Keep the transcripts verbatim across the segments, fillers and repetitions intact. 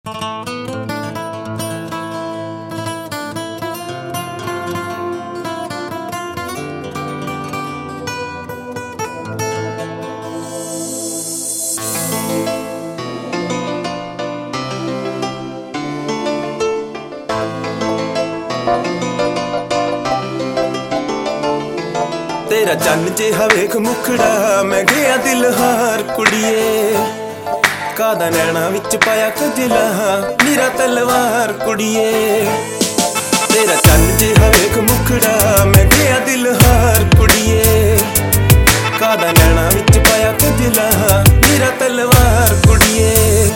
तेरा चन्न जिहा वेख मुखड़ा मैं गया दिल हार कुड़िए कादा नैना विच पाया कजला मेरा तलवार कुड़िए तेरा चन्न जिहा वेख मुखड़ा मैं गया दिल हार कुड़िए कादा नैना विच पाया कजला मेरा तलवार कुड़िए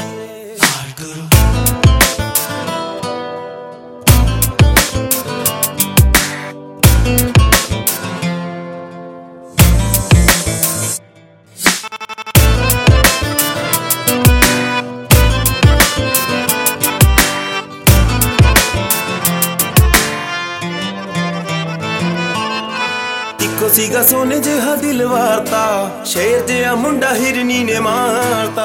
सीगा सोने जिहा दिल वारता शेर जिहा मुंडा हिरनी ने मारता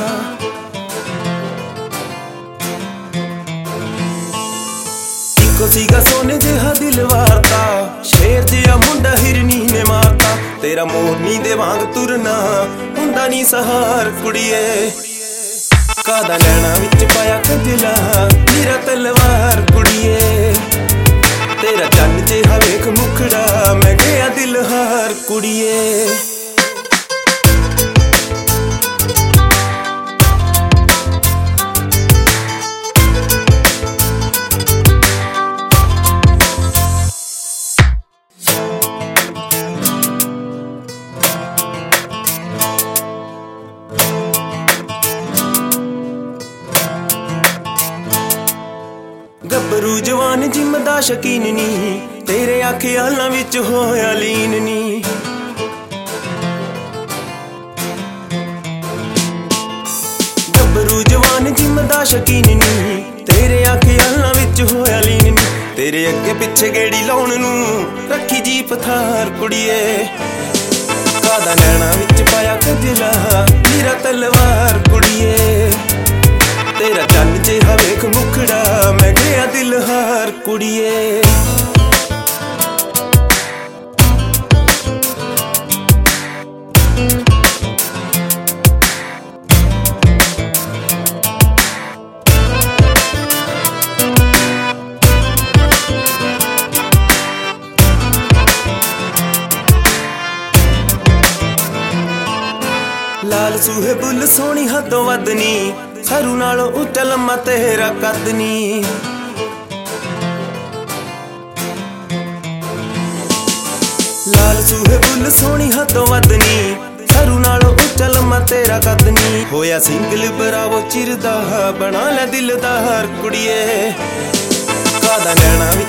इको सीगा सोने जिहा दिल वारता शेर जिहा मुंडा हिरनी ने मारता तेरा मोरनी दे वांग तुरना हुंदा नी सहार कुड़िए कादा नैना विच पाया कजला मेरा तलवार कुड़िए तेरा चन्न जिहा वेख मुखड़ा मैं गया दिल हार कुड़िए गब्बरू जवान जिमदा शकीन नी तेरे ख्यालां विच होया लीन नी गब्बरू जवान जिमदा शकीन नी तेरे ख्यालां विच होया लीन नी तेरे अगे पिछे गेड़ी लाउण नूं रखी जी पथार कुड़िए कादा नैना विच पाया कजला मेरा तलवार कुड़िए तेरा चन्न जिहा वेख मुखड़ा मैं गया दिल हार कुड़िए लाल सूहे बुल सोहनी हदों वध नी सरू नालों उच्चा लम्मा तेरा कद नी लाल सूहे बुल सोहनी हदों वध नी सरू नालों उच्चा लम्मा तेरा कद नी होया सिंगल बरावो चिरदा बना लै दिलदार कुड़िए कादा नैना